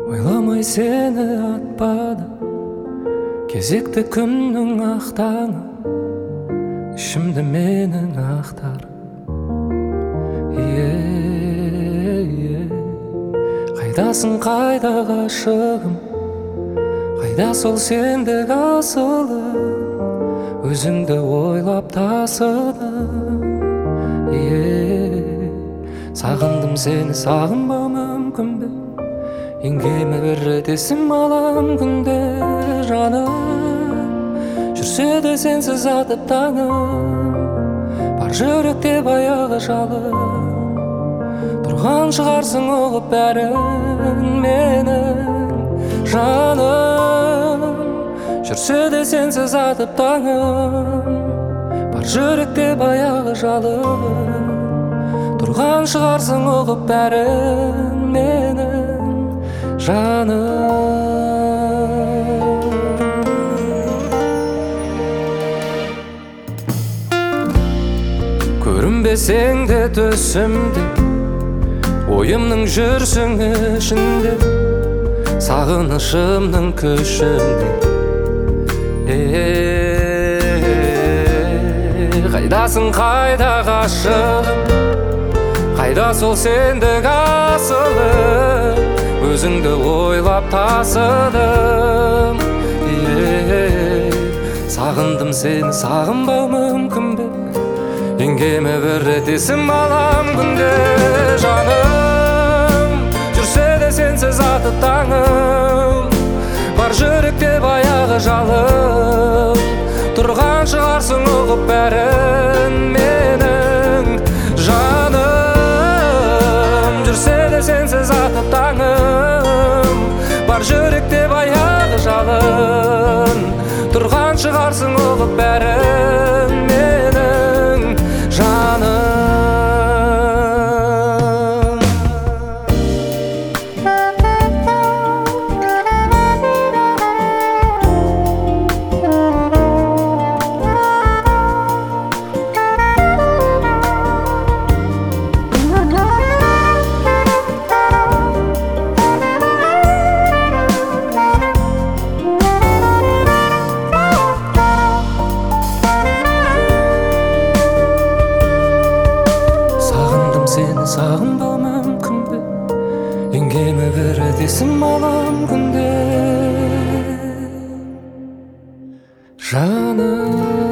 ойламай сені атпады кезекті күннің ақтаңы, ішімді менің ақтар. Қайдасың, қайда ғашығым, қайда сол сендік асылым, өзіңді ойлап тасыдым. Сағындым сені, сағынбау мүмкін бе? Еңгеме бір рет есім алам күнде жаным. Жүрсе де сенсіз атып таңым, бар жүректе баяғы жалым. Тұрған шығарсың ұғып бәрін менің жаным. Жүрсе де сенсіз атып таңым, бар жүректе баяғы жалым. Тұрған шығарсың ұғып бәрін менің жаным. Көрінбесең де төсімде, ойымның жүрсің ішінде, сағынышымның күшінде. Қайдасың, қайда ғашығым, қайда сол сендік асылым, өзіңді ойлап тасыдым. Сағындым сені, сағынбау мүмкін бе? Еңгеме бір рет есім алам күнде жаным. Жүрсе де сенсіз атып таңым, бар жүректе баяғы жалым. Тұрған шығарсың ұғып бәрін менің жаным. Жүрсе де сенсіз атып таңым, бар жүректе баяғы жалын. Тұрған шығарсың ұғып бәрін менің жаным. Сені сағынбау мүмкін бе? Еңгеме бір рет есім алам күнде жаным.